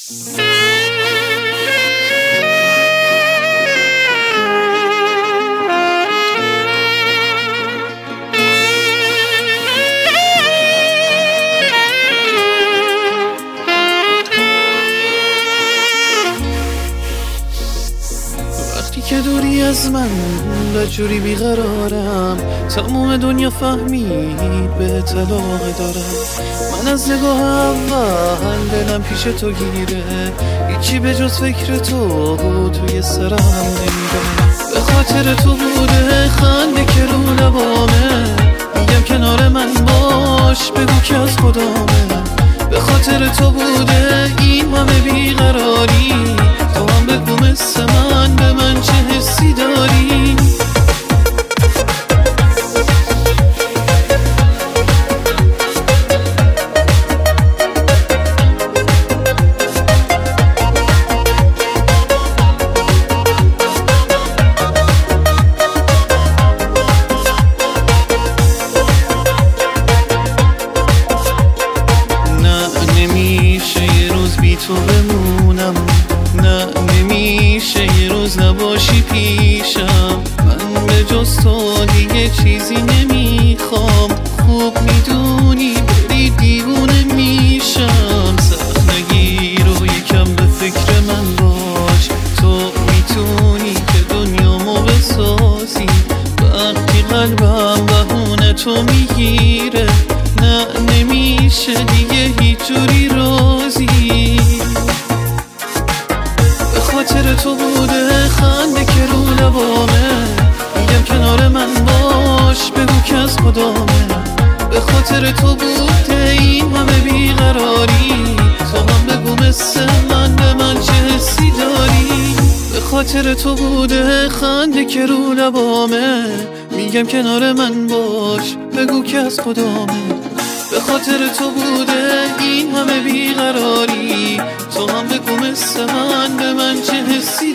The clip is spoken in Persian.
وقتی که دوری از من بجوری بیقرارم، تمام دنیا فهمید به طلاق دارم. من از نگاه اول دلم پیش تو گیره، هیچی به جز فکر تو توی سرم نمیره. به خاطر تو بوده خنده که رو لبامه، میگم کنار من باش بگو که از خدامه. به خاطر تو بوده این همه بیقراری، تو هم بگو مثل من به من چه حسی داری. تو بمونم، نه نمیشه یه روز نباشی پیشم. من به جز تو دیگه چیزی نمیخوام، خوب میدونی بری دیوونه میشم. سخت نگیر و یکم به فکر من باش، تو میتونی که دنیامو بسازی. وقتی قلبم بهونه تو میگیره، نه نمیشه دیگه هیچ جوری راضی. به خاطر تو بوده خنده که رو لبامه، میگم کنار من باش بگو که از خدامه. به خاطر تو بوده این همه بیقراری، تو هم بگو مثل من به من چه حسی داری. به خاطر تو بوده خنده که رو لبامه، میگم کنار من باش بگو که از خدامه. به خاطر تو بوده این همه بیقراری، تو هم بگو مثل من به من چه حسی